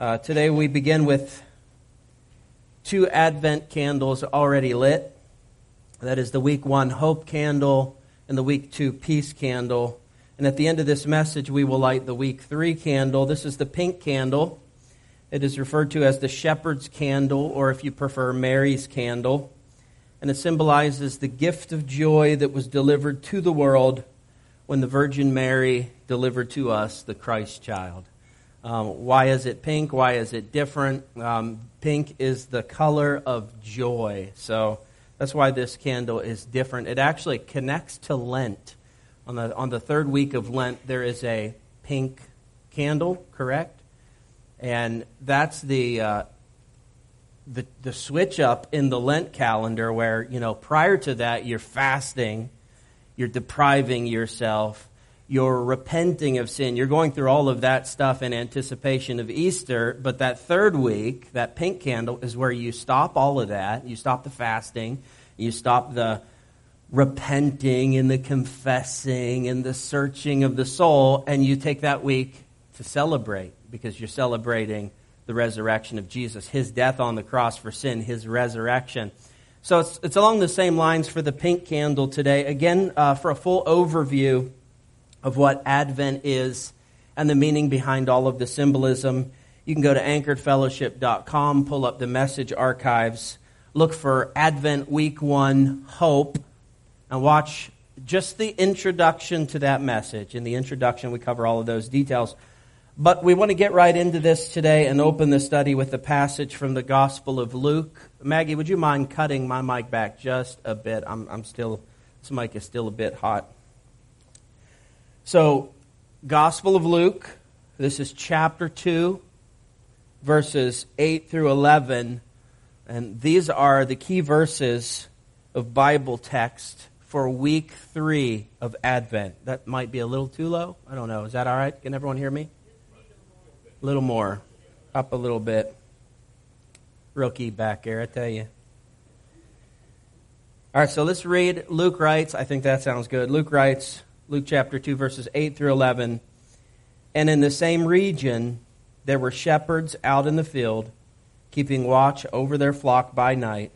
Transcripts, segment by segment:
Today we begin with 2 Advent candles already lit. That is the week 1 hope candle and the week 2 peace candle. And at the end of this message, we will light the week 3 candle. This is the pink candle. It is referred to as the shepherd's candle, or if you prefer, Mary's candle. And it symbolizes the gift of joy that was delivered to the world when the Virgin Mary delivered to us the Christ child. Why is it pink? Why is it different? Pink is the color of joy. So that's why this candle is different. It actually connects to Lent. On the third week of Lent, there is a pink candle, correct? And that's the switch up in the Lent calendar where, prior to that, you're fasting, you're depriving yourself, you're repenting of sin. You're going through all of that stuff in anticipation of Easter. But that third week, that pink candle, is where you stop all of that. You stop the fasting. You stop the repenting and the confessing and the searching of the soul. And you take that week to celebrate, because you're celebrating the resurrection of Jesus, His death on the cross for sin, His resurrection. So it's along the same lines for the pink candle today. Again, for a full overview of what Advent is and the meaning behind all of the symbolism, you can go to anchoredfellowship.com, pull up the message archives, look for Advent Week 1 Hope, and watch just the introduction to that message. In the introduction, we cover all of those details. But we want to get right into this today and open the study with the passage from the Gospel of Luke. Maggie, would you mind cutting my mic back just a bit? This mic is still a bit hot. So, Gospel of Luke, this is chapter 2, verses 8 through 11. And these are the key verses of Bible text for week 3 of Advent. That might be a little too low. I don't know. Is that all right? Can everyone hear me? A little more. Up a little bit. Rookie back here, I tell you. All right, so let's read. Luke writes, I think that sounds good. Luke writes, Luke chapter 2, verses 8 through 11. And in the same region, there were shepherds out in the field, keeping watch over their flock by night.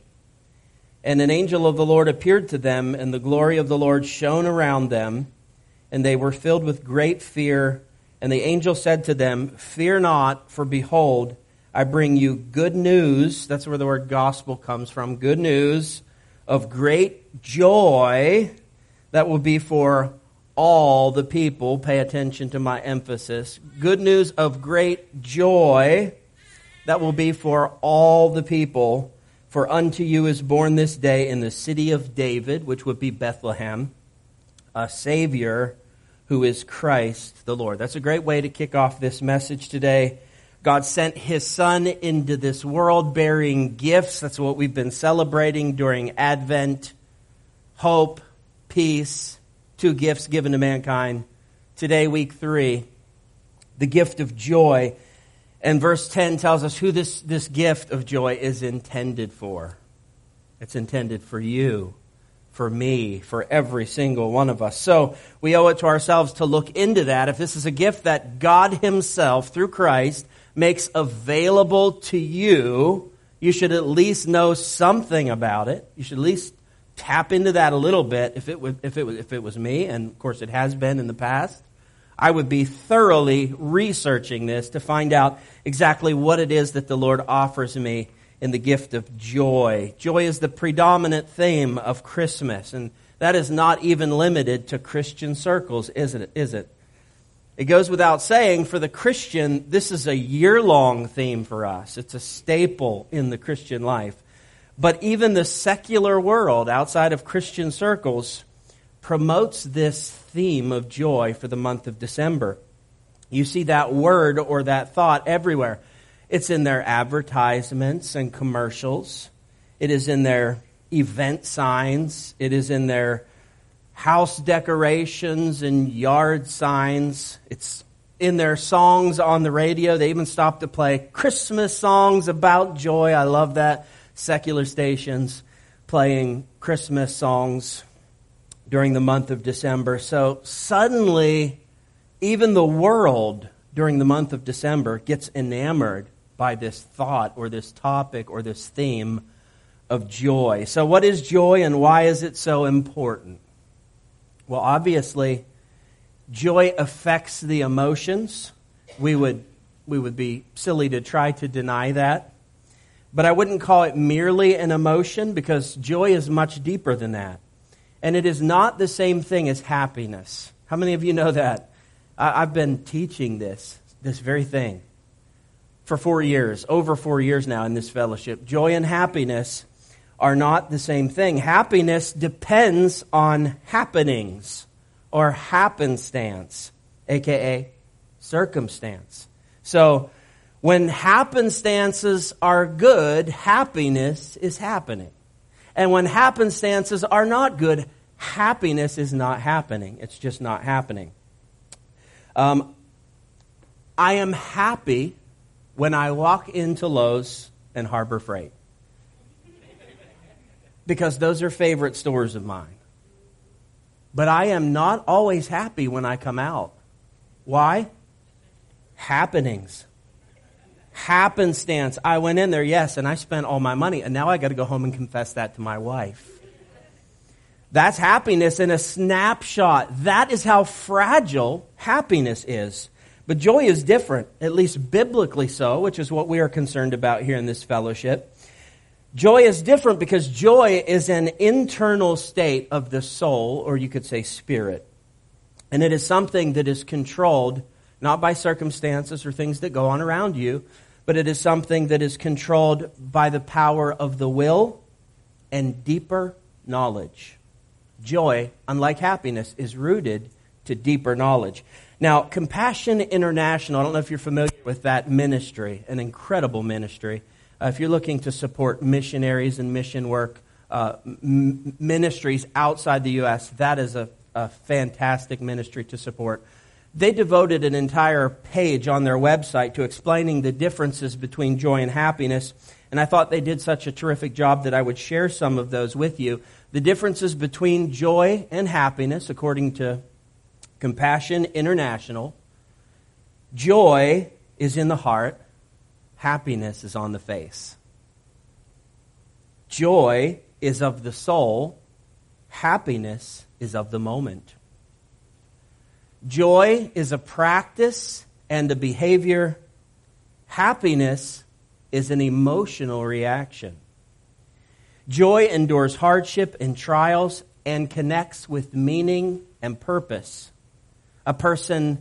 And an angel of the Lord appeared to them, and the glory of the Lord shone around them, and they were filled with great fear. And the angel said to them, "Fear not, for behold, I bring you good news." That's where the word gospel comes from. Good news of great joy that will be for all the people. Pay attention to my emphasis. Good news of great joy that will be for all the people. For unto you is born this day in the city of David, which would be Bethlehem, a Savior who is Christ the Lord. That's a great way to kick off this message today. God sent His Son into this world bearing gifts. That's what we've been celebrating during Advent. Hope, peace, 2 gifts given to mankind. Today, week 3, the gift of joy. And verse 10 tells us who this gift of joy is intended for. It's intended for you, for me, for every single one of us. So we owe it to ourselves to look into that. If this is a gift that God Himself, through Christ, makes available to you, you should at least know something about it. You should at least tap into that a little bit. If it was me, and of course it has been in the past, I would be thoroughly researching this to find out exactly what it is that the Lord offers me in the gift of joy. Joy is the predominant theme of Christmas, and that is not even limited to Christian circles, is it? It goes without saying, for the Christian, this is a year-long theme for us. It's a staple in the Christian life. But even the secular world outside of Christian circles promotes this theme of joy for the month of December. You see that word or that thought everywhere. It's in their advertisements and commercials. It is in their event signs. It is in their house decorations and yard signs. It's in their songs on the radio. They even stopped to play Christmas songs about joy. I love that. Secular stations playing Christmas songs during the month of December. So suddenly, even the world during the month of December gets enamored by this thought or this topic or this theme of joy. So what is joy and why is it so important? Well, obviously, joy affects the emotions. We would be silly to try to deny that. But I wouldn't call it merely an emotion, because joy is much deeper than that. And it is not the same thing as happiness. How many of you know that? I've been teaching this very thing for 4 years, over 4 years now in this fellowship. Joy and happiness are not the same thing. Happiness depends on happenings or happenstance, aka circumstance. So when happenstances are good, happiness is happening. And when happenstances are not good, happiness is not happening. It's just not happening. I am happy when I walk into Lowe's and Harbor Freight, because those are favorite stores of mine. But I am not always happy when I come out. Why? Happenings. Happenstance. I went in there, yes, and I spent all my money, and now I got to go home and confess that to my wife. That's happiness in a snapshot. That is how fragile happiness is. But joy is different, at least biblically so, which is what we are concerned about here in this fellowship. Joy is different because joy is an internal state of the soul, or you could say spirit. And it is something that is controlled not by circumstances or things that go on around you, but it is something that is controlled by the power of the will and deeper knowledge. Joy, unlike happiness, is rooted to deeper knowledge. Now, Compassion International, I don't know if you're familiar with that ministry, an incredible ministry. If you're looking to support missionaries and mission work, ministries outside the U.S., that is a fantastic ministry to support. They devoted an entire page on their website to explaining the differences between joy and happiness, and I thought they did such a terrific job that I would share some of those with you. The differences between joy and happiness, according to Compassion International: joy is in the heart, happiness is on the face. Joy is of the soul, happiness is of the moment. Joy is a practice and a behavior. Happiness is an emotional reaction. Joy endures hardship and trials and connects with meaning and purpose. A person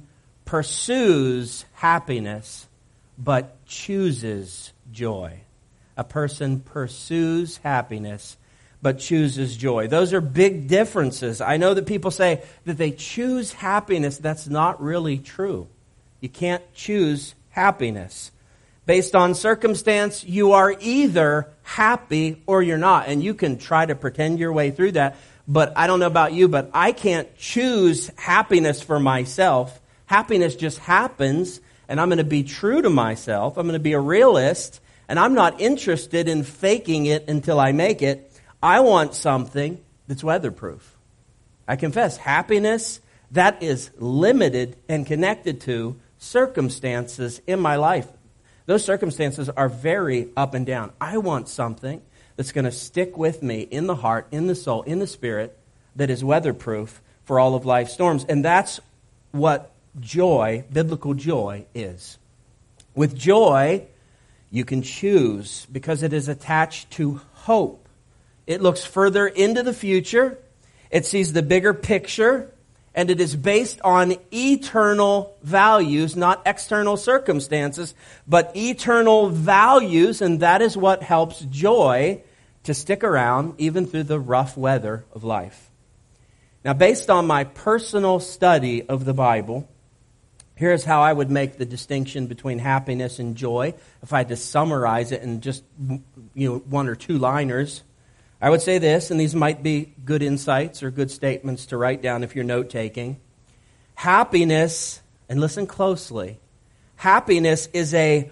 pursues happiness but chooses joy. A person pursues happiness but chooses joy. Those are big differences. I know that people say that they choose happiness. That's not really true. You can't choose happiness. Based on circumstance, you are either happy or you're not. And you can try to pretend your way through that. But I don't know about you, but I can't choose happiness for myself. Happiness just happens, and I'm going to be true to myself. I'm going to be a realist, and I'm not interested in faking it until I make it. I want something that's weatherproof. I confess, happiness, that is limited and connected to circumstances in my life. Those circumstances are very up and down. I want something that's going to stick with me in the heart, in the soul, in the spirit, that is weatherproof for all of life's storms. And that's what joy, biblical joy, is. With joy, you can choose because it is attached to hope. It looks further into the future. It sees the bigger picture. And it is based on eternal values, not external circumstances, but eternal values. And that is what helps joy to stick around even through the rough weather of life. Now, based on my personal study of the Bible, here's how I would make the distinction between happiness and joy. If I had to summarize it in just one or two liners, I would say this, and these might be good insights or good statements to write down if you're note-taking. Happiness, and listen closely, happiness is a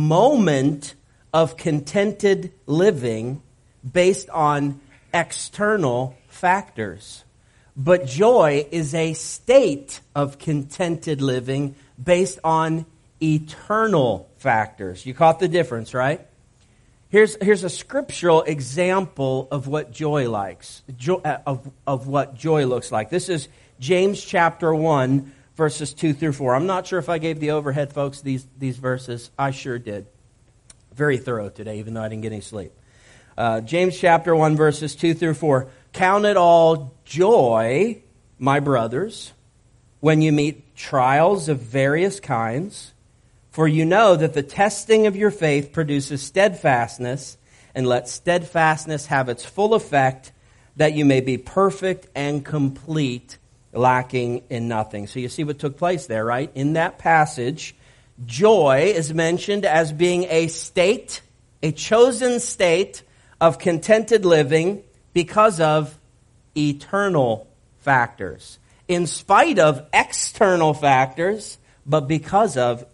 moment of contented living based on external factors. But joy is a state of contented living based on eternal factors. You caught the difference, right? Here's a scriptural example of what joy likes, of what joy looks like. This is James chapter 1, verses 2 through 4. I'm not sure if I gave the overhead folks these verses. I sure did. Very thorough today, even though I didn't get any sleep. James chapter 1, verses 2 through 4. Count it all joy, my brothers, when you meet trials of various kinds, for you know that the testing of your faith produces steadfastness, and let steadfastness have its full effect, that you may be perfect and complete, lacking in nothing. So you see what took place there, right? In that passage, joy is mentioned as being a state, a chosen state of contented living because of eternal factors. In spite of external factors, but because of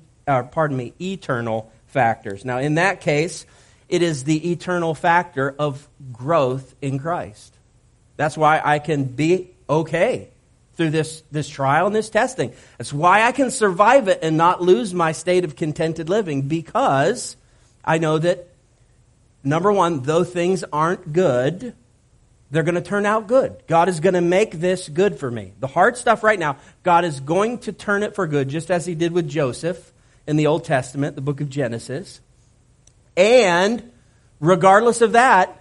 eternal factors. Now, in that case, it is the eternal factor of growth in Christ. That's why I can be okay through this trial and this testing. That's why I can survive it and not lose my state of contented living, because I know that, number one, though things aren't good, they're going to turn out good. God is going to make this good for me. The hard stuff right now, God is going to turn it for good, just as he did with Joseph in the Old Testament, the book of Genesis. And regardless of that,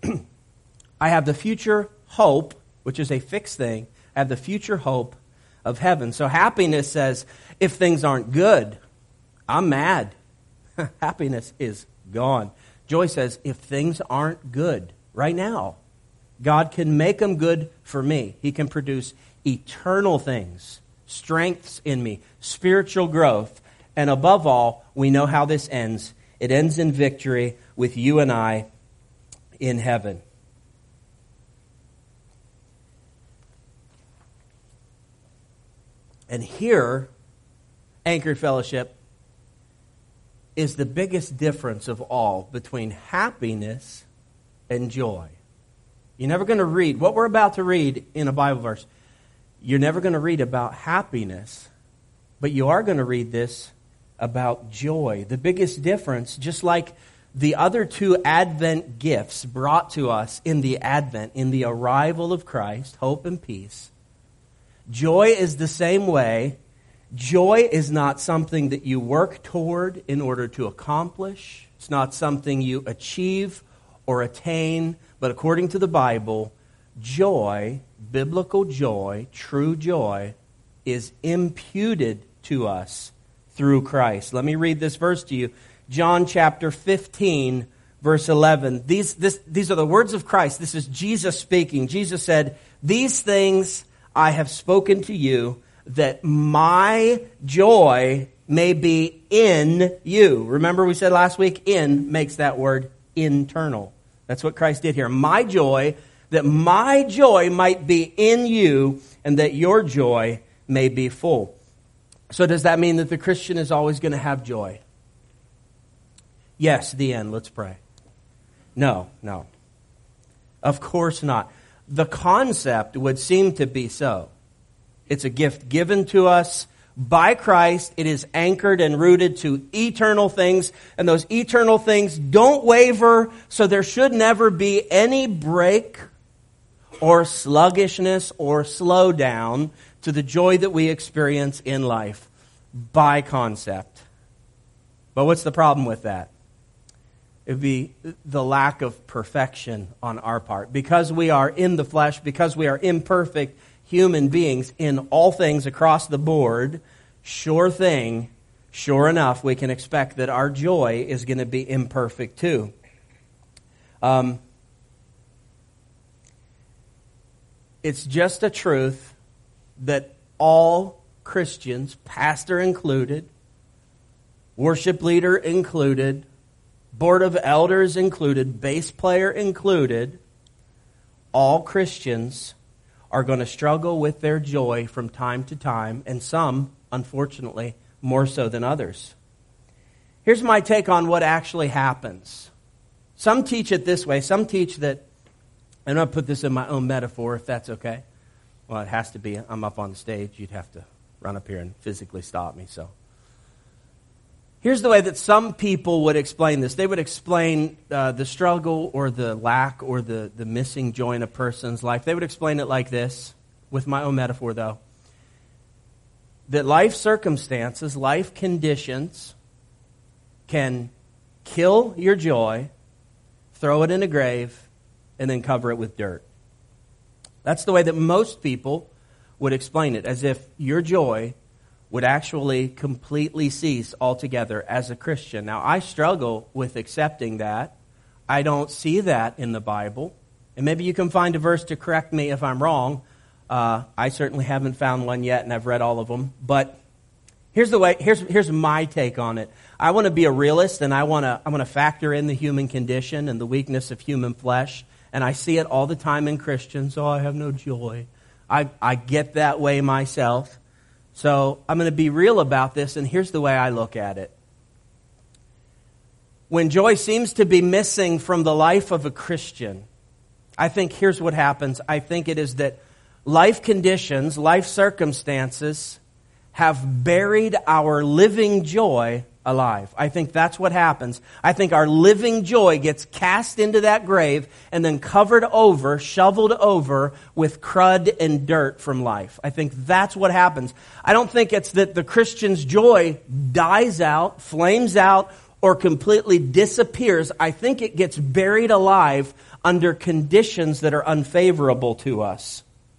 I have the future hope, which is a fixed thing. I have the future hope of heaven. So happiness says, if things aren't good, I'm mad. Happiness is gone. Joy says, if things aren't good right now, God can make them good for me. He can produce eternal things, strengths in me, spiritual growth. And above all, we know how this ends. It ends in victory with you and I in heaven. And here, Anchor Fellowship, is the biggest difference of all between happiness and joy. You're never going to read, what we're about to read in a Bible verse, you're never going to read about happiness, but you are going to read this about joy. The biggest difference, just like the other two Advent gifts brought to us in the Advent, in the arrival of Christ, hope and peace, joy is the same way. Joy is not something that you work toward in order to accomplish. It's not something you achieve or attain. But according to the Bible, joy, biblical joy, true joy, is imputed to us through Christ. Let me read this verse to you. John chapter 15, verse 11. These are the words of Christ. This is Jesus speaking. Jesus said, "These things I have spoken to you, that my joy may be in you." Remember we said last week, in makes that word internal. That's what Christ did here. My joy, that my joy might be in you, and that your joy may be full. So does that mean that the Christian is always going to have joy? Yes, the end. Let's pray. No. Of course not. The concept would seem to be so. It's a gift given to us by Christ. It is anchored and rooted to eternal things, and those eternal things don't waver, so there should never be any break or sluggishness or slowdown to the joy that we experience in life by concept. But what's the problem with that? It would be the lack of perfection on our part. Because we are in the flesh, because we are imperfect human beings in all things across the board, sure enough, we can expect that our joy is going to be imperfect too. It's just a truth that all Christians, pastor included, worship leader included, board of elders included, bass player included, all Christians are going to struggle with their joy from time to time, and some, unfortunately, more so than others. Here's my take on what actually happens. Some teach it this way. Some teach that, and I'll put this in my own metaphor, if that's okay. Well, it has to be. I'm up on the stage. You'd have to run up here and physically stop me. So Here's the way that some people would explain this. They would explain the struggle or the lack or the missing joy in a person's life. They would explain it like this, with my own metaphor though. That life circumstances, life conditions can kill your joy, throw it in a grave, and then cover it with dirt. That's the way that most people would explain it, as if your joy would actually completely cease altogether as a Christian. Now, I struggle with accepting that. I don't see that in the Bible. And maybe you can find a verse to correct me if I'm wrong. I certainly haven't found one yet, and I've read all of them. But here's my take on it. I want to be a realist, and I want to factor in the human condition and the weakness of human flesh. And I see it all the time in Christians. Oh, I have no joy. I get that way myself. So I'm going to be real about this, and here's the way I look at it. When joy seems to be missing from the life of a Christian, I think here's what happens. I think it is that life conditions, life circumstances have buried our living joy alive. I think that's what happens. I think our living joy gets cast into that grave and then covered over, shoveled over with crud and dirt from life. I think that's what happens. I don't think it's that the Christian's joy dies out, flames out, or completely disappears. I think it gets buried alive under conditions that are unfavorable to us.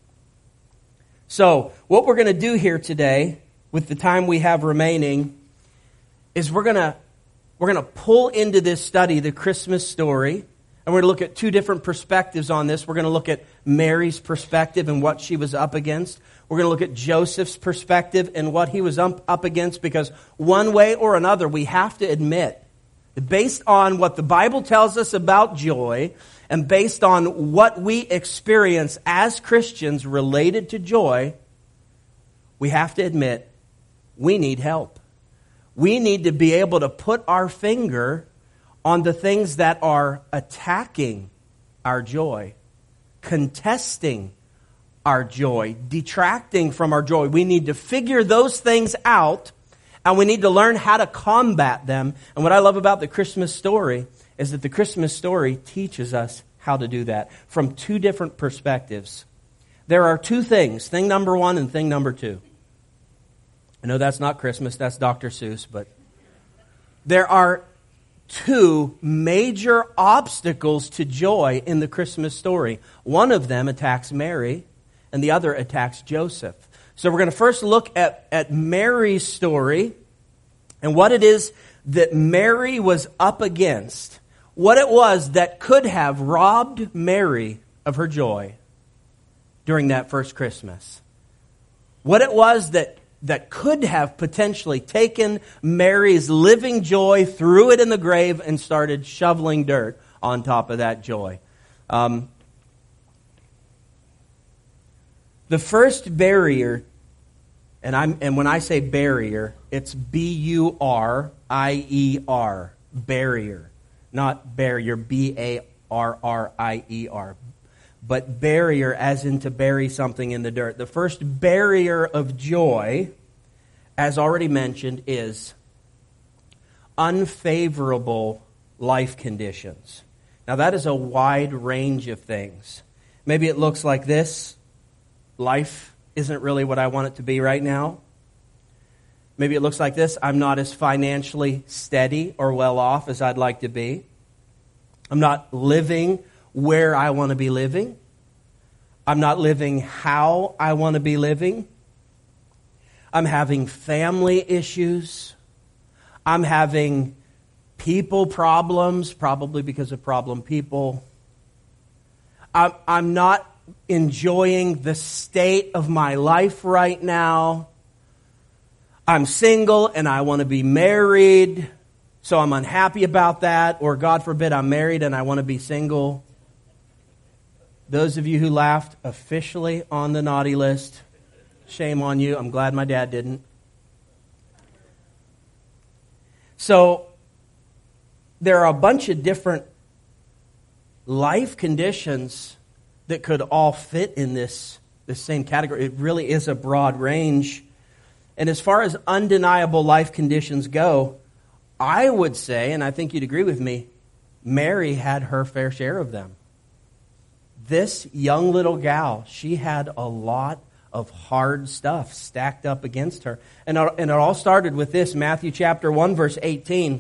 So, what we're going to do here today, with the time we have remaining, is we're going to pull into this study the Christmas story, and we're going to look at two different perspectives on this. We're going to look at Mary's perspective and what she was up against. We're going to look at Joseph's perspective and what he was up against, because one way or another, we have to admit that based on what the Bible tells us about joy and based on what we experience as Christians related to joy, we have to admit we need help. We need to be able to put our finger on the things that are attacking our joy, contesting our joy, detracting from our joy. We need to figure those things out, and we need to learn how to combat them. And what I love about the Christmas story is that the Christmas story teaches us how to do that from two different perspectives. There are two things, thing number one and thing number two. I know that's not Christmas, that's Dr. Seuss, but there are two major obstacles to joy in the Christmas story. One of them attacks Mary, and the other attacks Joseph. So we're going to first look at Mary's story and what it is that Mary was up against. What it was that could have robbed Mary of her joy during that first Christmas. What it was that could have potentially taken Mary's living joy, threw it in the grave, and started shoveling dirt on top of that joy. The first barrier, and when I say barrier, it's B-U-R-I-E-R, barrier, not barrier, B-A-R-R-I-E-R, but barrier as in to bury something in the dirt. The first barrier of joy, as already mentioned, is unfavorable life conditions. Now that is a wide range of things. Maybe it looks like this. Life isn't really what I want it to be right now. Maybe it looks like this. I'm not as financially steady or well off as I'd like to be. I'm not living where I want to be living. I'm not living how I want to be living. I'm having family issues. I'm having people problems, probably because of problem people. I'm not enjoying the state of my life right now. I'm single and I want to be married, so I'm unhappy about that. Or God forbid, I'm married and I want to be single. Those of you who laughed, officially on the naughty list. Shame on you. I'm glad my dad didn't. So, there are a bunch of different life conditions that could all fit in this same category. It really is a broad range. And as far as undeniable life conditions go, I would say, and I think you'd agree with me, Mary had her fair share of them. This young little gal, she had a lot of hard stuff stacked up against her. And it all started with this, Matthew chapter 1, verse 18.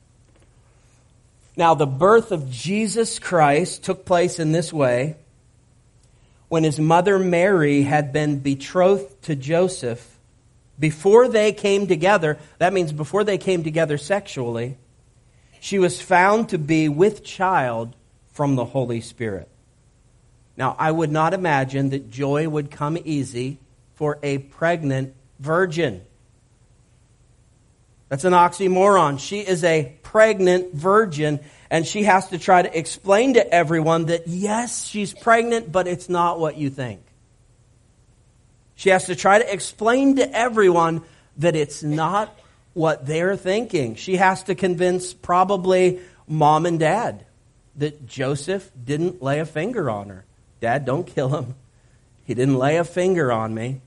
Now, the birth of Jesus Christ took place in this way. When his mother Mary had been betrothed to Joseph, before they came together, that means before they came together sexually, she was found to be with child from the Holy Spirit. Now, I would not imagine that joy would come easy for a pregnant virgin. That's an oxymoron. She is a pregnant virgin, and she has to try to explain to everyone that, yes, she's pregnant, but it's not what you think. She has to try to explain to everyone that it's not what they're thinking. She has to convince probably mom and dad that Joseph didn't lay a finger on her. Dad, don't kill him. He didn't lay a finger on me.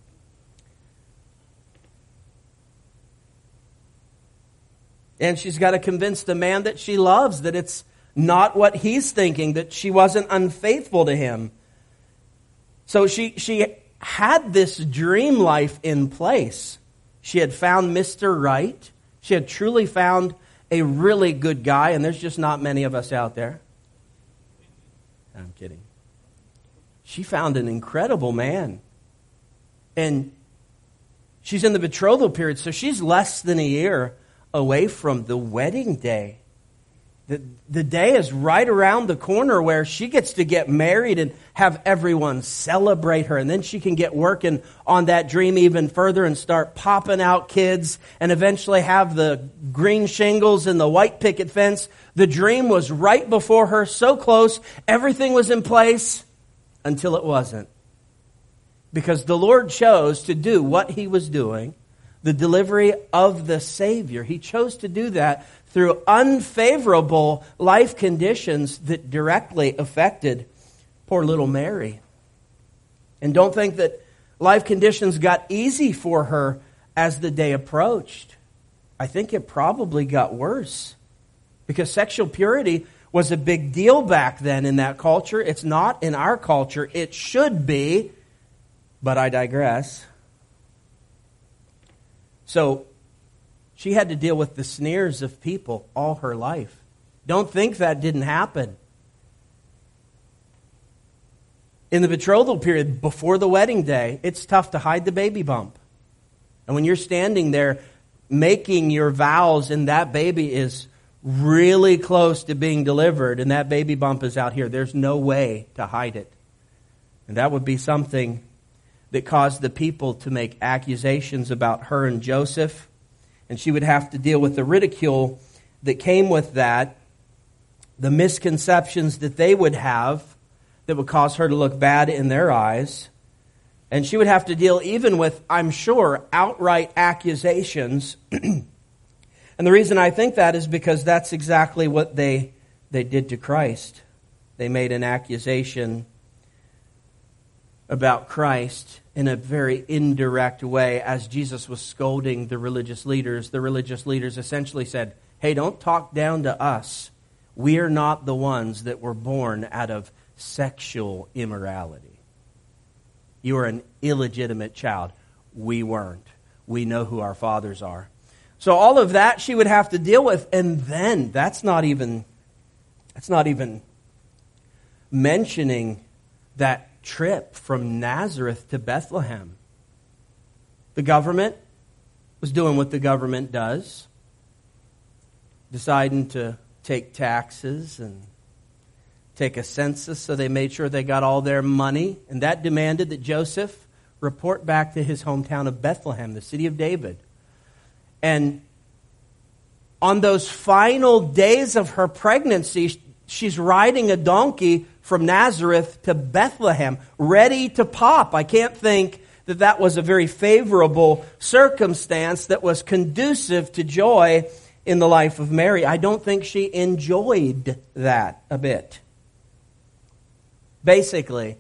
And she's got to convince the man that she loves that it's not what he's thinking, that she wasn't unfaithful to him. So she had this dream life in place. She had found Mr. Right. She had truly found a really good guy, and there's just not many of us out there. I'm kidding. She found an incredible man. And she's in the betrothal period, so she's less than a year away from the wedding day. The day is right around the corner where she gets to get married and have everyone celebrate her. And then she can get working on that dream even further and start popping out kids and eventually have the green shingles and the white picket fence. The dream was right before her, so close. Everything was in place until it wasn't. Because the Lord chose to do what he was doing, the delivery of the Savior. He chose to do that through unfavorable life conditions that directly affected poor little Mary. And don't think that life conditions got easy for her as the day approached. I think it probably got worse. Because sexual purity was a big deal back then in that culture. It's not in our culture. It should be, but I digress. So she had to deal with the sneers of people all her life. Don't think that didn't happen. In the betrothal period, before the wedding day, it's tough to hide the baby bump. And when you're standing there making your vows and that baby is really close to being delivered and that baby bump is out here, there's no way to hide it. And that would be something that caused the people to make accusations about her and Joseph. And she would have to deal with the ridicule that came with that, the misconceptions that they would have that would cause her to look bad in their eyes. And she would have to deal even with, I'm sure, outright accusations. And the reason I think that is because that's exactly what they did to Christ. They made an accusation about Christ in a very indirect way as Jesus was scolding the religious leaders. The religious leaders essentially said, hey, don't talk down to us. We are not the ones that were born out of sexual immorality. You are an illegitimate child. We weren't. We know who our fathers are. So all of that she would have to deal with, and then that's not even mentioning that trip from Nazareth to Bethlehem. The government was doing what the government does, deciding to take taxes and take a census, so they made sure they got all their money, and that demanded that Joseph report back to his hometown of Bethlehem, the city of David. And on those final days of her pregnancy, she's riding a donkey from Nazareth to Bethlehem, ready to pop. I can't think that that was a very favorable circumstance that was conducive to joy in the life of Mary. I don't think she enjoyed that a bit. Basically,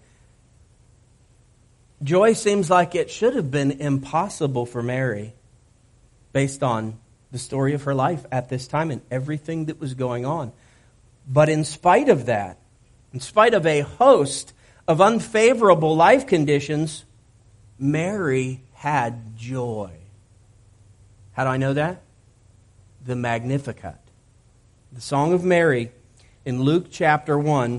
joy seems like it should have been impossible for Mary based on the story of her life at this time and everything that was going on. But in spite of that, in spite of a host of unfavorable life conditions, Mary had joy. How do I know that? The Magnificat. The Song of Mary in Luke chapter 1.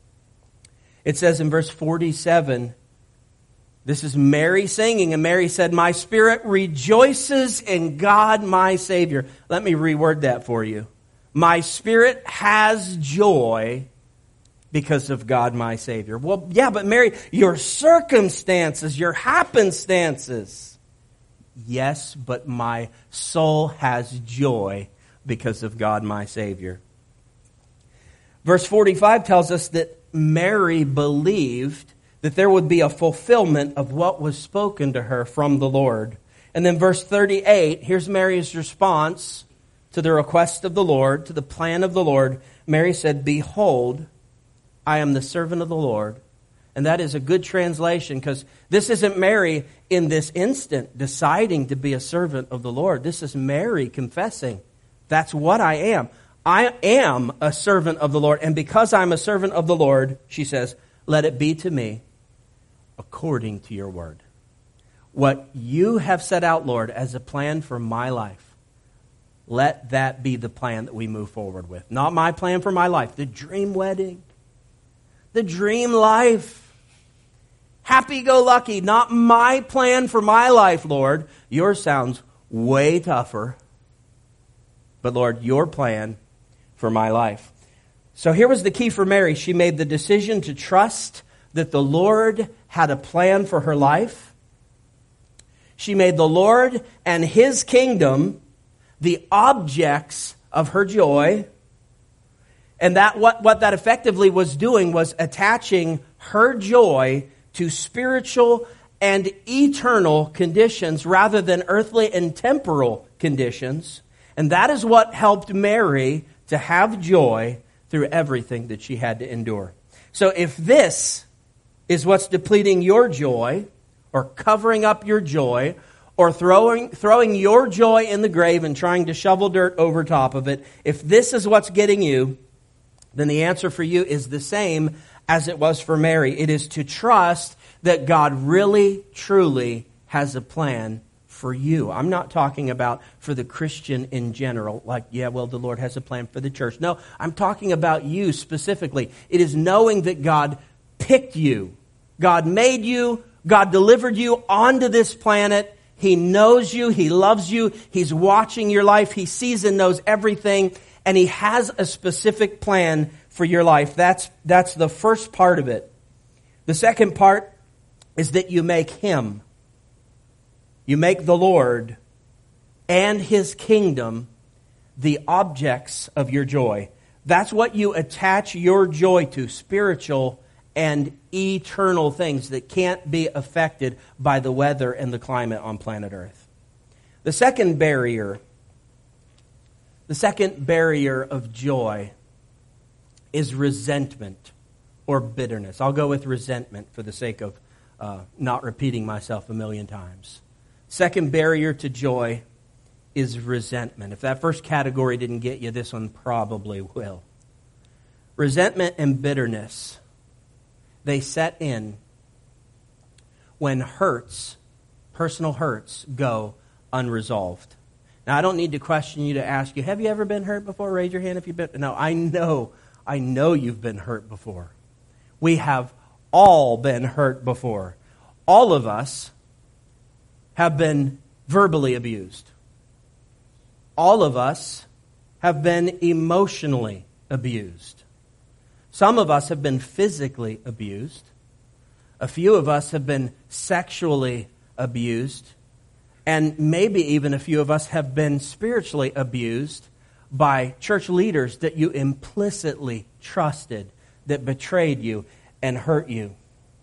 It says in verse 47, this is Mary singing, and Mary said, "My spirit rejoices in God my Savior." Let me reword that for you. My spirit has joy because of God my Savior. Well, yeah, but Mary, your circumstances, your happenstances. Yes, but my soul has joy because of God my Savior. Verse 45 tells us that Mary believed that there would be a fulfillment of what was spoken to her from the Lord. And then verse 38, here's Mary's response to the request of the Lord, to the plan of the Lord. Mary said, "Behold, I am the servant of the Lord." And that is a good translation, because this isn't Mary in this instant deciding to be a servant of the Lord. This is Mary confessing, that's what I am. I am a servant of the Lord. And because I'm a servant of the Lord, she says, "Let it be to me according to your word." What you have set out, Lord, as a plan for my life, let that be the plan that we move forward with. Not my plan for my life, the dream wedding, the dream life. Happy-go-lucky, not my plan for my life, Lord. Yours sounds way tougher. But Lord, your plan for my life. So here was the key for Mary. She made the decision to trust that the Lord had a plan for her life. She made the Lord and His kingdom the objects of her joy. And that what that effectively was doing was attaching her joy to spiritual and eternal conditions rather than earthly and temporal conditions. And that is what helped Mary to have joy through everything that she had to endure. So if this is what's depleting your joy, or covering up your joy, or throwing your joy in the grave and trying to shovel dirt over top of it, if this is what's getting you, then the answer for you is the same as it was for Mary. It is to trust that God really, truly has a plan for you. I'm not talking about for the Christian in general, like, yeah, well, the Lord has a plan for the church. No, I'm talking about you specifically. It is knowing that God picked you. God made you. God delivered you onto this planet. He knows you. He loves you. He's watching your life. He sees and knows everything. And He has a specific plan for your life. That's the first part of it. The second part is that you make Him. You make the Lord and His kingdom the objects of your joy. That's what you attach your joy to, spiritual and eternal things that can't be affected by the weather and the climate on planet Earth. The second barrier of joy is resentment or bitterness. I'll go with resentment for the sake of not repeating myself a million times. Second barrier to joy is resentment. If that first category didn't get you, this one probably will. Resentment and bitterness, they set in when hurts, personal hurts, go unresolved. Now, I don't need to question you to ask you, have you ever been hurt before? Raise your hand if you've been. No, I know you've been hurt before. We have all been hurt before. All of us have been verbally abused. All of us have been emotionally abused. Some of us have been physically abused. A few of us have been sexually abused. And maybe even a few of us have been spiritually abused by church leaders that you implicitly trusted, that betrayed you and hurt you.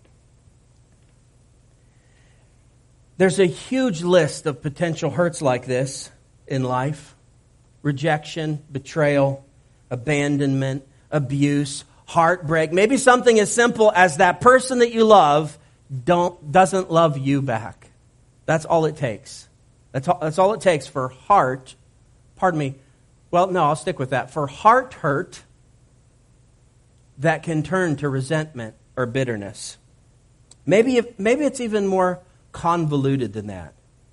There's a huge list of potential hurts like this in life. Rejection, betrayal, abandonment, abuse, heartbreak. Maybe something as simple as that person that you love doesn't love you back. That's all it takes. That's all it takes for heart pardon me. Well, no, I'll stick with that. For heart hurt that can turn to resentment or bitterness. Maybe it's even more convoluted than that.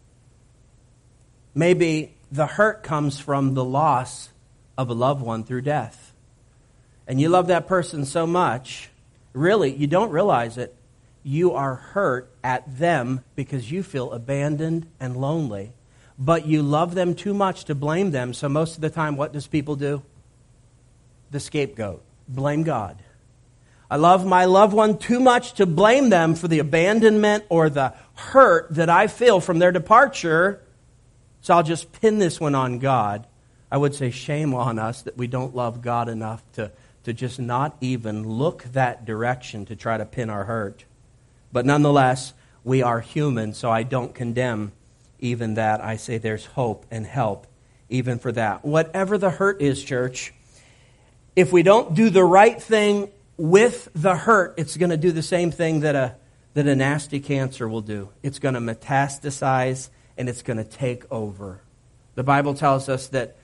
Maybe the hurt comes from the loss of a loved one through death. And you love that person so much, really, you don't realize it. You are hurt at them because you feel abandoned and lonely. But you love them too much to blame them. So most of the time, what does people do? The scapegoat. Blame God. I love my loved one too much to blame them for the abandonment or the hurt that I feel from their departure. So I'll just pin this one on God. I would say shame on us that we don't love God enough to just not even look that direction to try to pin our hurt. But nonetheless, we are human, so I don't condemn even that. I say there's hope and help even for that. Whatever the hurt is, church, if we don't do the right thing with the hurt, it's going to do the same thing that a nasty cancer will do. It's going to metastasize and it's going to take over. The Bible tells us that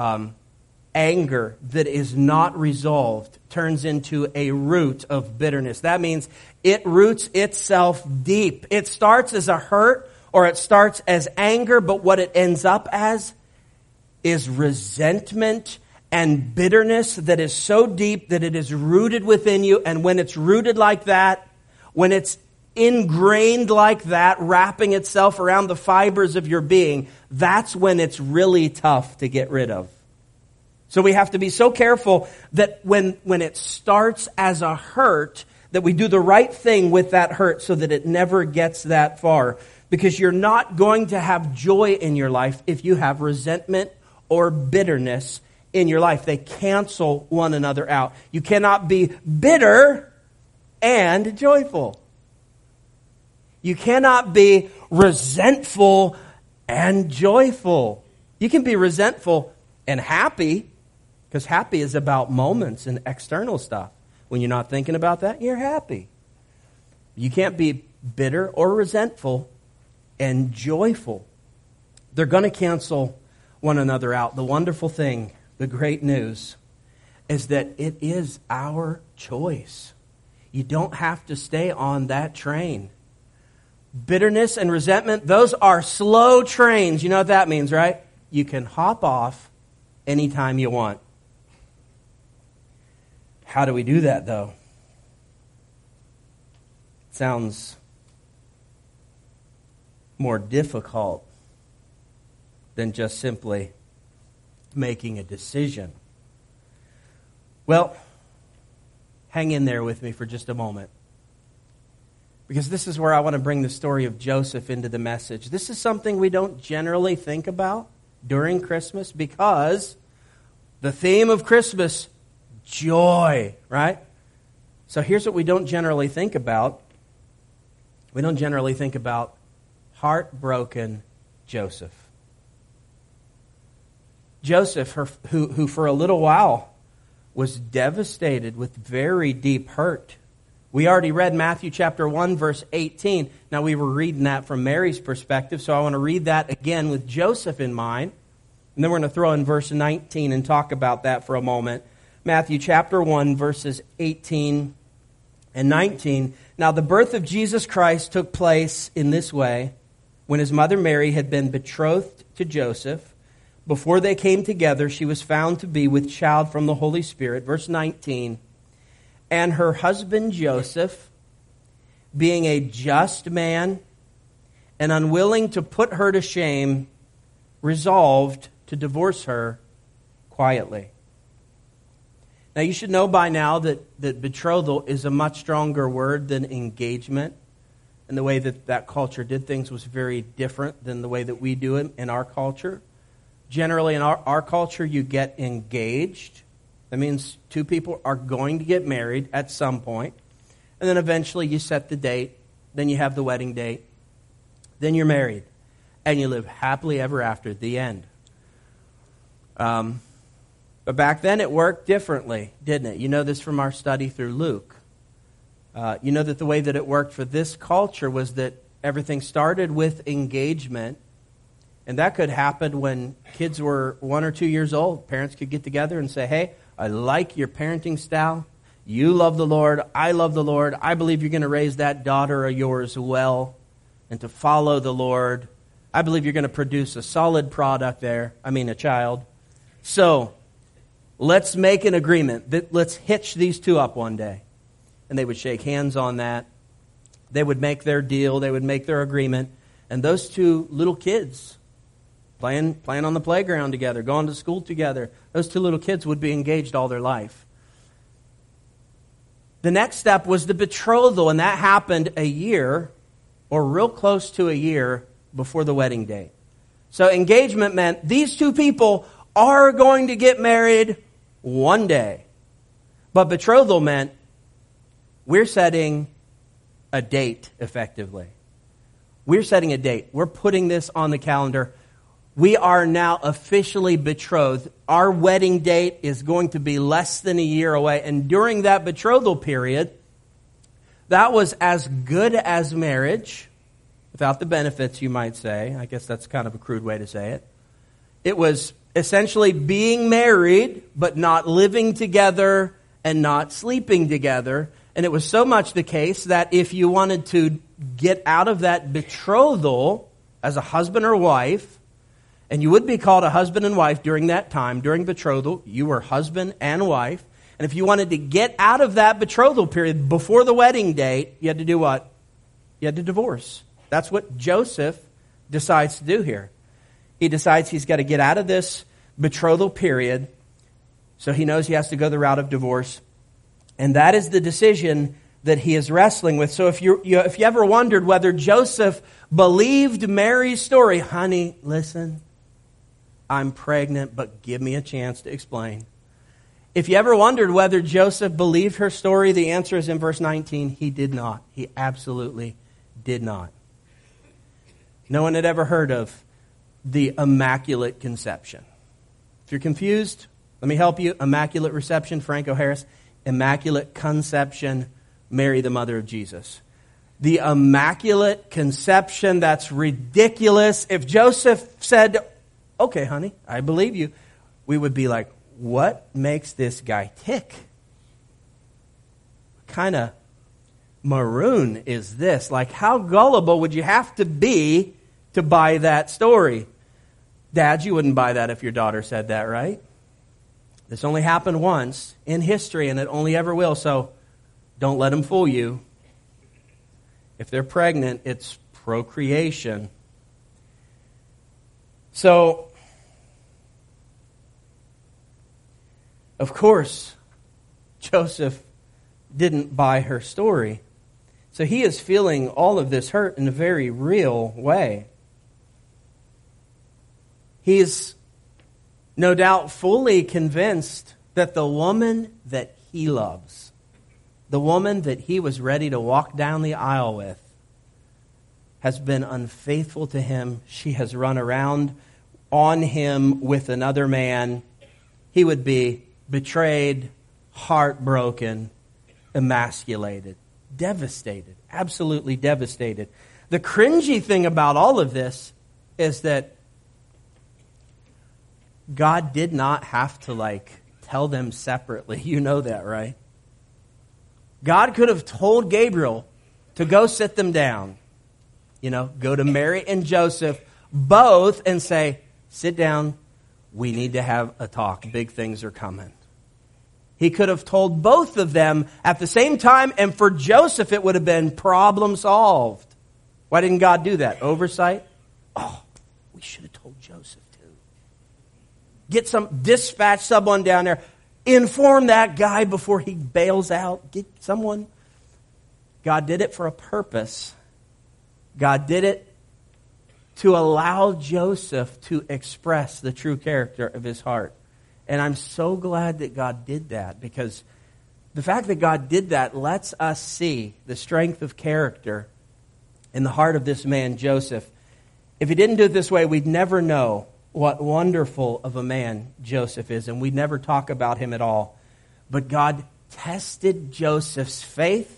anger that is not resolved turns into a root of bitterness. That means it roots itself deep. It starts as a hurt or it starts as anger, but what it ends up as is resentment and bitterness that is so deep that it is rooted within you. And when it's rooted like that, when it's ingrained like that, wrapping itself around the fibers of your being, that's when it's really tough to get rid of. So we have to be so careful that when it starts as a hurt, that we do the right thing with that hurt so that it never gets that far. Because you're not going to have joy in your life if you have resentment or bitterness in your life. They cancel one another out. You cannot be bitter and joyful. You cannot be resentful and joyful. You can be resentful and happy, because happy is about moments and external stuff. When you're not thinking about that, you're happy. You can't be bitter or resentful and joyful. They're going to cancel one another out. The wonderful thing, the great news, is that it is our choice. You don't have to stay on that train. Bitterness and resentment, those are slow trains. You know what that means, right? You can hop off anytime you want. How do we do that, though? It sounds more difficult than just simply making a decision. Well, hang in there with me for just a moment, because this is where I want to bring the story of Joseph into the message. This is something we don't generally think about during Christmas, because the theme of Christmas, joy, right? So here's what we don't generally think about. We don't generally think about heartbroken Joseph. Joseph, who for a little while was devastated with very deep hurt. We already read Matthew chapter 1, verse 18. Now, we were reading that from Mary's perspective, so I want to read that again with Joseph in mind. And then we're going to throw in verse 19 and talk about that for a moment. Matthew chapter 1, verses 18 and 19. Now, the birth of Jesus Christ took place in this way: when his mother Mary had been betrothed to Joseph, before they came together, she was found to be with child from the Holy Spirit. Verse 19. And her husband Joseph, being a just man and unwilling to put her to shame, resolved to divorce her quietly. Now, you should know by now that betrothal is a much stronger word than engagement. And the way that culture did things was very different than the way that we do it in our culture. Generally, in our culture, you get engaged. That means two people are going to get married at some point. And then eventually you set the date. Then you have the wedding date. Then you're married. And you live happily ever after, the end. But back then it worked differently, didn't it? You know this from our study through Luke. You know that the way that it worked for this culture was that everything started with engagement. And that could happen when kids were 1 or 2 years old. Parents could get together and say, hey, I like your parenting style. You love the Lord. I love the Lord. I believe you're going to raise that daughter of yours well and to follow the Lord. I believe you're going to produce a solid product there. A child. So let's make an agreement. Let's hitch these two up one day. And they would shake hands on that. They would make their deal. They would make their agreement. And those two little kids playing on the playground together, going to school together, those two little kids would be engaged all their life. The next step was the betrothal, and that happened a year, or real close to a year, before the wedding date. So engagement meant these two people are going to get married one day. But betrothal meant we're setting a date, effectively. We're setting a date. We're putting this on the calendar. We are now officially betrothed. Our wedding date is going to be less than a year away. And during that betrothal period, that was as good as marriage, without the benefits, you might say. I guess that's kind of a crude way to say it. It was essentially being married, but not living together and not sleeping together. And it was so much the case that if you wanted to get out of that betrothal as a husband or wife, and you would be called a husband and wife during that time, during betrothal, you were husband and wife. And if you wanted to get out of that betrothal period before the wedding date, you had to do what? You had to divorce. That's what Joseph decides to do here. He decides he's got to get out of this betrothal period, so he knows he has to go the route of divorce. And that is the decision that he is wrestling with. So if you ever wondered whether Joseph believed Mary's story, honey, listen, I'm pregnant, but give me a chance to explain. If you ever wondered whether Joseph believed her story, the answer is in verse 19. He did not. He absolutely did not. No one had ever heard of the Immaculate Conception. If you're confused, let me help you. Immaculate Reception, Franco Harris. Immaculate Conception, Mary, the mother of Jesus. The Immaculate Conception, that's ridiculous. If Joseph said, okay, honey, I believe you, we would be like, what makes this guy tick? What kind of maroon is this? Like, how gullible would you have to be to buy that story? Dads, you wouldn't buy that if your daughter said that, right? This only happened once in history, and it only ever will, so don't let them fool you. If they're pregnant, it's procreation. So, of course, Joseph didn't buy her story. So he is feeling all of this hurt in a very real way. He's no doubt fully convinced that the woman that he loves, the woman that he was ready to walk down the aisle with, has been unfaithful to him. She has run around on him with another man. He would be betrayed, heartbroken, emasculated, devastated, absolutely devastated. The cringy thing about all of this is that God did not have to tell them separately. You know that, right? God could have told Gabriel to go sit them down. Go to Mary and Joseph both and say, sit down, we need to have a talk. Big things are coming. He could have told both of them at the same time, and for Joseph it would have been problem solved. Why didn't God do that? Oversight? Oh, we should have told Joseph too. Dispatch someone down there. Inform that guy before he bails out. Get someone. God did it for a purpose. God did it to allow Joseph to express the true character of his heart. And I'm so glad that God did that, because the fact that God did that lets us see the strength of character in the heart of this man, Joseph. If he didn't do it this way, we'd never know what wonderful of a man Joseph is, and we'd never talk about him at all. But God tested Joseph's faith.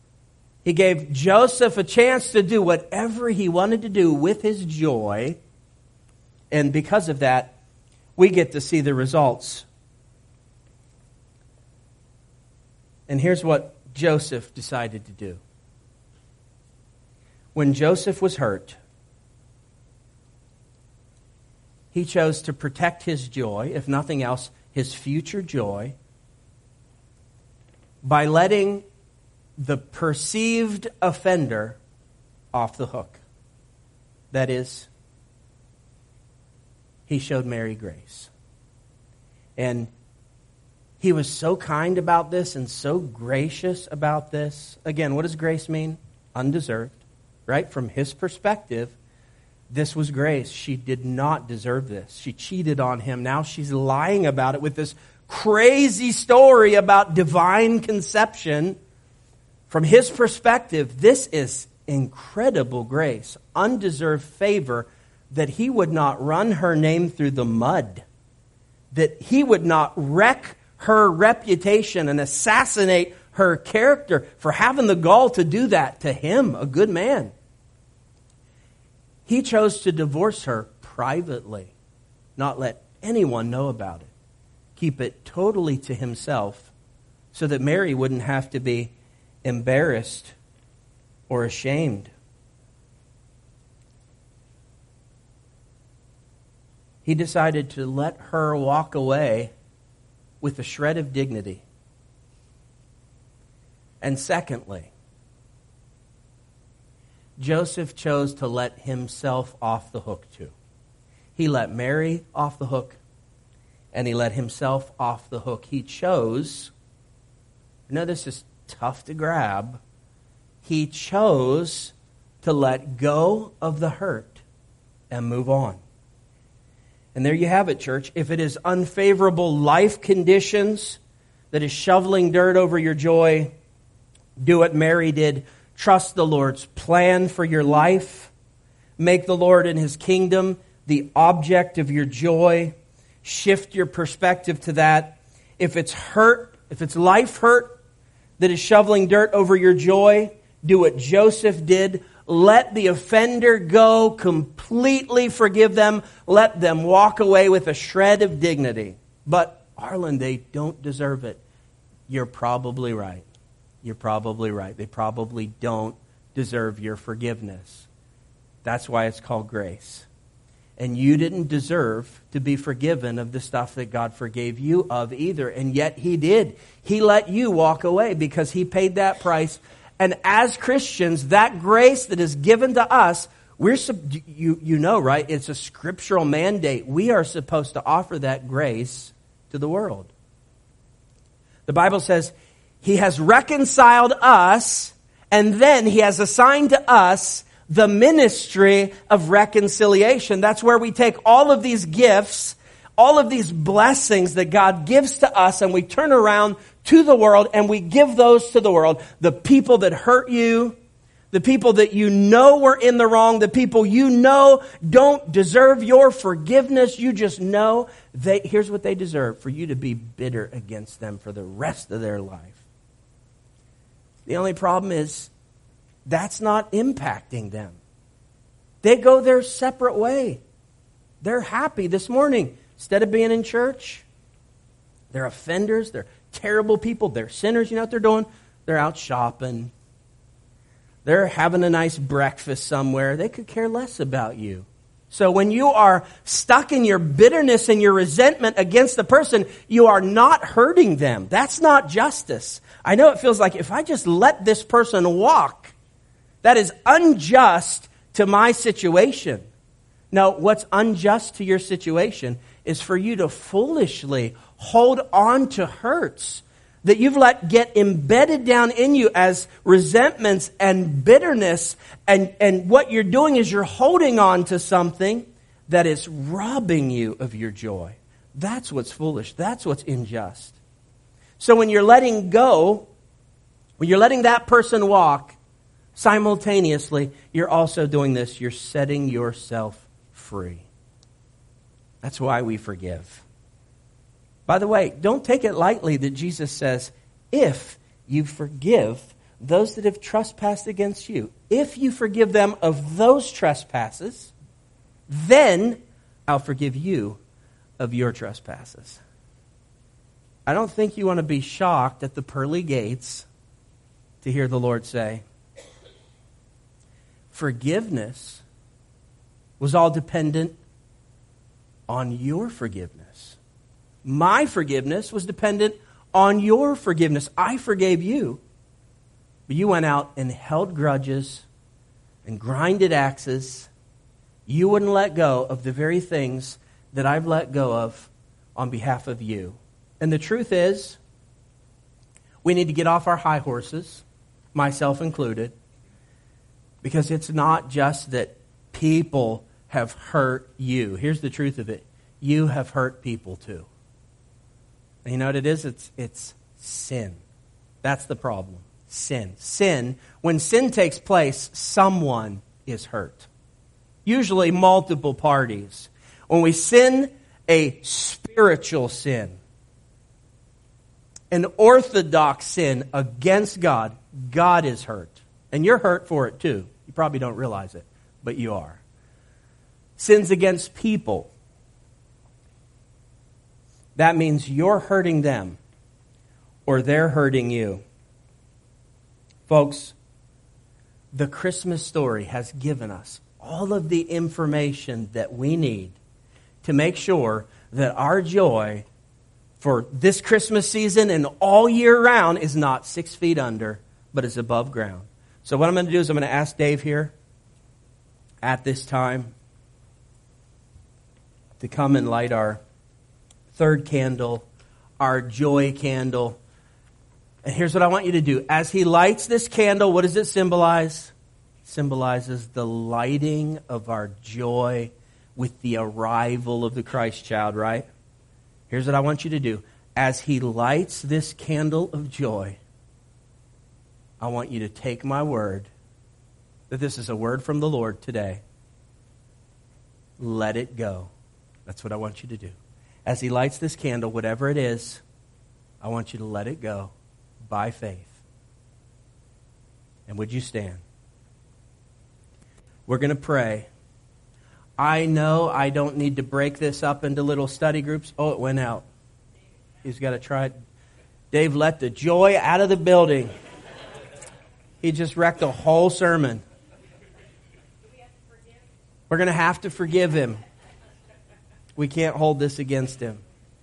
He gave Joseph a chance to do whatever he wanted to do with his joy, And because of that, we get to see the results. And here's what Joseph decided to do. When Joseph was hurt, he chose to protect his joy, if nothing else, his future joy, by letting the perceived offender off the hook. That is, he showed Mary grace. And he was so kind about this and so gracious about this. Again, what does grace mean? Undeserved, right? From his perspective, this was grace. She did not deserve this. She cheated on him. Now she's lying about it with this crazy story about divine conception. From his perspective, this is incredible grace, undeserved favor, that he would not run her name through the mud, that he would not wreck her reputation and assassinate her character for having the gall to do that to him, a good man. He chose to divorce her privately, not let anyone know about it. Keep it totally to himself so that Mary wouldn't have to be embarrassed or ashamed. He decided to let her walk away with a shred of dignity. And secondly, Joseph chose to let himself off the hook too. He let Mary off the hook, and he let himself off the hook. He chose, I know this is tough to grab, he chose to let go of the hurt and move on. And there you have it, church. If it is unfavorable life conditions that is shoveling dirt over your joy, do what Mary did. Trust the Lord's plan for your life. Make the Lord and His kingdom the object of your joy. Shift your perspective to that. If it's hurt, if it's life hurt that is shoveling dirt over your joy, do what Joseph did. Let the offender go, completely forgive them. Let them walk away with a shred of dignity. But, Arlen, they don't deserve it. You're probably right. You're probably right. They probably don't deserve your forgiveness. That's why it's called grace. And you didn't deserve to be forgiven of the stuff that God forgave you of either. And yet He did. He let you walk away because He paid that price. And as Christians, that grace that is given to us, you know, right? It's a scriptural mandate. We are supposed to offer that grace to the world. The Bible says He has reconciled us, and then He has assigned to us the ministry of reconciliation. That's where we take all of these gifts, all of these blessings that God gives to us, and we turn around to the world and we give those to the world. The people that hurt you, the people that you know were in the wrong, the people you know don't deserve your forgiveness. You just know here's what they deserve: for you to be bitter against them for the rest of their life. The only problem is that's not impacting them. They go their separate way. They're happy this morning. Instead of being in church, they're offenders, they're terrible people, they're sinners. You know what they're doing? They're out shopping. They're having a nice breakfast somewhere. They could care less about you. So when you are stuck in your bitterness and your resentment against the person, you are not hurting them. That's not justice. I know it feels like if I just let this person walk, that is unjust to my situation. No, what's unjust to your situation is for you to foolishly hold on to hurts that you've let get embedded down in you as resentments and bitterness. And what you're doing is you're holding on to something that is robbing you of your joy. That's what's foolish. That's what's unjust. So when you're letting go, when you're letting that person walk, simultaneously, you're also doing this. You're setting yourself free. That's why we forgive. By the way, don't take it lightly that Jesus says, if you forgive those that have trespassed against you, if you forgive them of those trespasses, then I'll forgive you of your trespasses. I don't think you want to be shocked at the pearly gates to hear the Lord say, forgiveness was all dependent on your forgiveness. My forgiveness was dependent on your forgiveness. I forgave you. But you went out and held grudges and grinded axes. You wouldn't let go of the very things that I've let go of on behalf of you. And the truth is, we need to get off our high horses, myself included, because it's not just that people have hurt you. Here's the truth of it. You have hurt people too. And you know what it is? It's sin. That's the problem. Sin. Sin. When sin takes place, someone is hurt. Usually multiple parties. When we sin a spiritual sin, an orthodox sin against God, God is hurt. And you're hurt for it too. You probably don't realize it, but you are. Sins against people. That means you're hurting them or they're hurting you. Folks, the Christmas story has given us all of the information that we need to make sure that our joy for this Christmas season and all year round is not 6 feet under, but is above ground. So what I'm going to do is I'm going to ask Dave here at this time to come and light our third candle, our joy candle. And here's what I want you to do. As he lights this candle, what does it symbolize? It symbolizes the lighting of our joy with the arrival of the Christ child, right? Here's what I want you to do. As he lights this candle of joy, I want you to take my word that this is a word from the Lord today. Let it go. That's what I want you to do. As he lights this candle, whatever it is, I want you to let it go by faith. And would you stand? We're going to pray. I know I don't need to break this up into little study groups. Oh, it went out. He's got to try it. Dave let the joy out of the building. He just wrecked a whole sermon. We're going to have to forgive him. We can't hold this against him.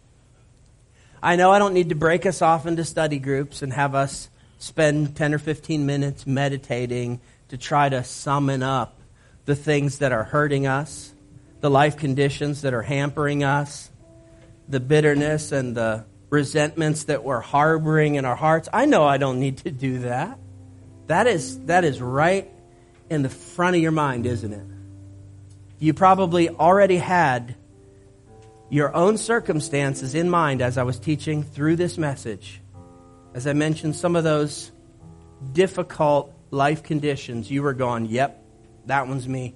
I know I don't need to break us off into study groups and have us spend 10 or 15 minutes meditating to try to summon up the things that are hurting us, the life conditions that are hampering us, the bitterness and the resentments that we're harboring in our hearts. I know I don't need to do that. That is right in the front of your mind, isn't it? You probably already had your own circumstances in mind as I was teaching through this message. As I mentioned, some of those difficult life conditions, you were going, yep, that one's me,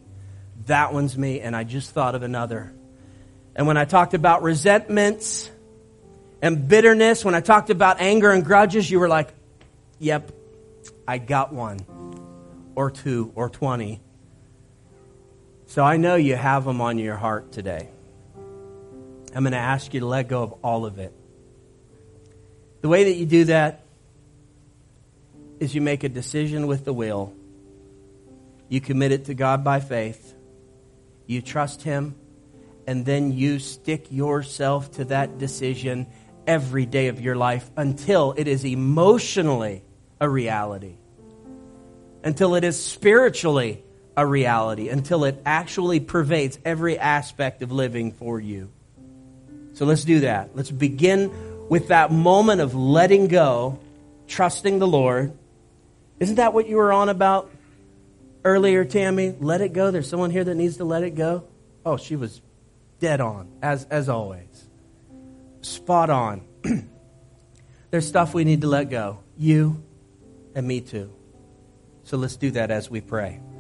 and I just thought of another. And when I talked about resentments and bitterness, when I talked about anger and grudges, you were like, yep, I got one, or two, or 20. So I know you have them on your heart today. I'm going to ask you to let go of all of it. The way that you do that is you make a decision with the will. You commit it to God by faith. You trust Him. And then you stick yourself to that decision every day of your life until it is emotionally a reality. Until it is spiritually a reality. Until it actually pervades every aspect of living for you. So let's do that. Let's begin with that moment of letting go, trusting the Lord. Isn't that what you were on about earlier, Tammy? Let it go. There's someone here that needs to let it go. Oh, she was dead on, as always. Spot on. There's stuff we need to let go. You and me too. So let's do that as we pray.